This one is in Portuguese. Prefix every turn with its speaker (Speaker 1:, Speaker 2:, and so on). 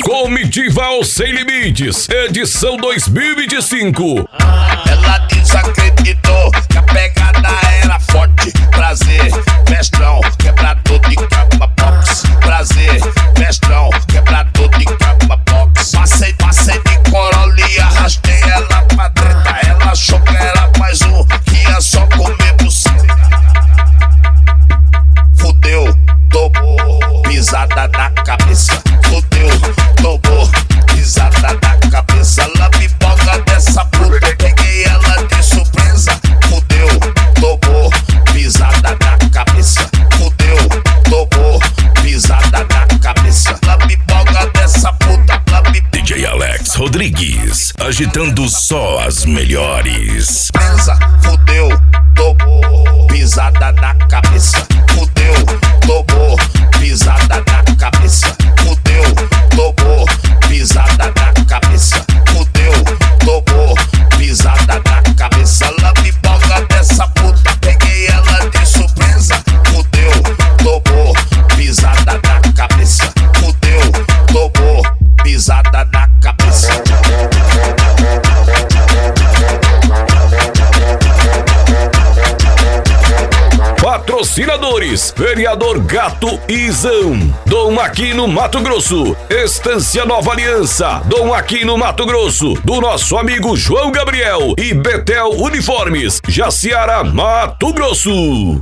Speaker 1: Comitiva aos Sem Limites, edição 2025.
Speaker 2: Ela desacreditou que a pegada era forte. Prazer, mestrão, quebrador de capa box. Prazer, mestrão, quebrador de capa box. Passei de Corolla e arrastei ela pra treta. Ela achou que era mais um, que ia só comer buceta. Fudeu, tomou pisada na cabeça. Fudeu, tomou pisada na cabeça. Lambiboga dessa puta, peguei ela de surpresa. Fudeu, tomou pisada na cabeça. Fudeu, tomou pisada na cabeça. Lambiboga dessa puta,
Speaker 1: DJ Alex Rodrigues, agitando só as melhores.
Speaker 2: Fudeu, tomou pisada na cabeça. Fudeu, tomou pisada na cabeça. Fudeu, tomou pisada na cabeça. Fudeu, tomou pisada na cabeça. Lambiboga dessa puta, peguei ela de surpresa. Fudeu, tomou pisada na cabeça. Fudeu, tomou pisada na cabeça.
Speaker 1: Patrocinadores: Vereador Gato Izão, Dom Aquino Mato Grosso, Estância Nova Aliança, Dom Aquino Mato Grosso, do nosso amigo João Gabriel e Betel Uniformes, Jaciara, Mato Grosso.